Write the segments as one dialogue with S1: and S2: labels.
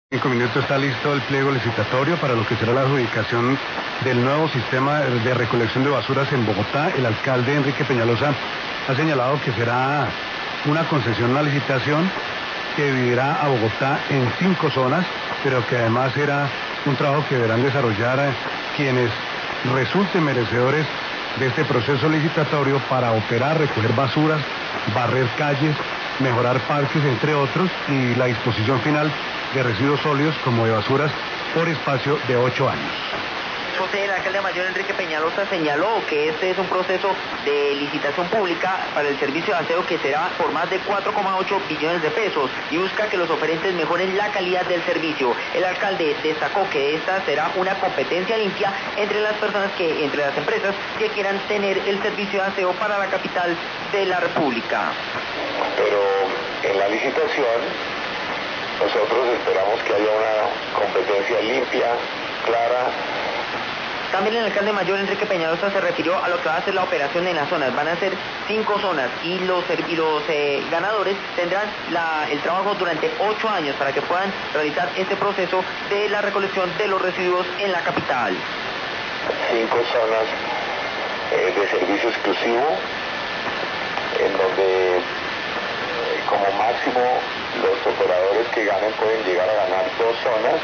S1: 5 minutos está listo el pliego licitatorio para lo que será la adjudicación del nuevo sistema de recolección de basuras en Bogotá. El alcalde Enrique Peñalosa ha señalado que será una concesión, una licitación que dividirá a Bogotá en 5 zonas, pero que además será un trabajo que deberán desarrollar quienes resulten merecedores de este proceso licitatorio para operar, recoger basuras, barrer calles, mejorar parques, entre otros, y la disposición final de residuos sólidos como de basuras por espacio de 8 años.
S2: José, el alcalde mayor Enrique Peñalosa señaló que este es un proceso de licitación pública para el servicio de aseo que será por más de 4,8 billones de pesos y busca que los oferentes mejoren la calidad del servicio. El alcalde destacó que esta será una competencia limpia entre las empresas que quieran tener el servicio de aseo para la capital de la República.
S3: Pero en la licitación nosotros esperamos que haya una competencia limpia, clara.
S2: También el alcalde mayor Enrique Peñalosa se refirió a lo que va a ser la operación en las zonas. Van a ser 5 zonas y los ganadores tendrán el trabajo durante 8 años para que puedan realizar este proceso de la recolección de los residuos en la capital.
S3: 5 zonas de servicio exclusivo, en donde como máximo los operadores que ganen pueden llegar a ganar 2 zonas.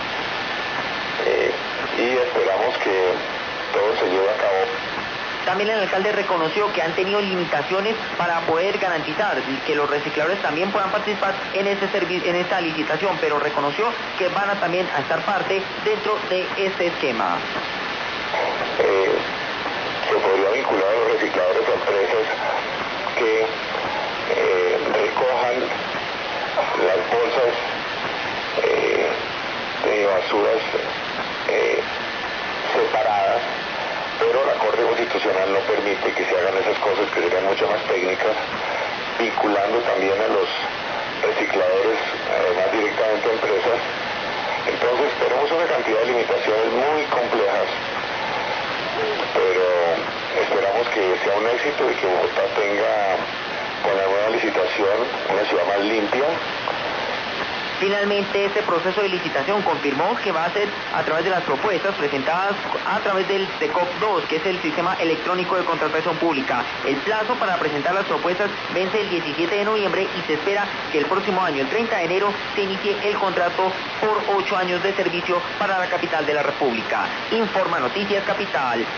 S3: Y esperamos que todo se lleve a cabo.
S2: También el alcalde reconoció que han tenido limitaciones para poder garantizar que los recicladores también puedan participar en esta licitación, pero reconoció que van a también a estar parte dentro de este esquema.
S3: Se podría vincular a los recicladores a empresas que recojan las bolsas de basuras separadas, pero la Corte Constitucional no permite que se hagan esas cosas que serían mucho más técnicas, vinculando también a los recicladores más directamente a empresas. Entonces tenemos una cantidad de limitaciones muy complejas, pero esperamos que sea un éxito y que Bogotá tenga, con la nueva licitación, una ciudad más limpia.
S2: Finalmente, este proceso de licitación confirmó que va a ser a través de las propuestas presentadas a través del SECOP2, que es el Sistema Electrónico de Contratación Pública. El plazo para presentar las propuestas vence el 17 de noviembre y se espera que el próximo año, el 30 de enero, se inicie el contrato por 8 años de servicio para la capital de la República. Informa Noticias Capital.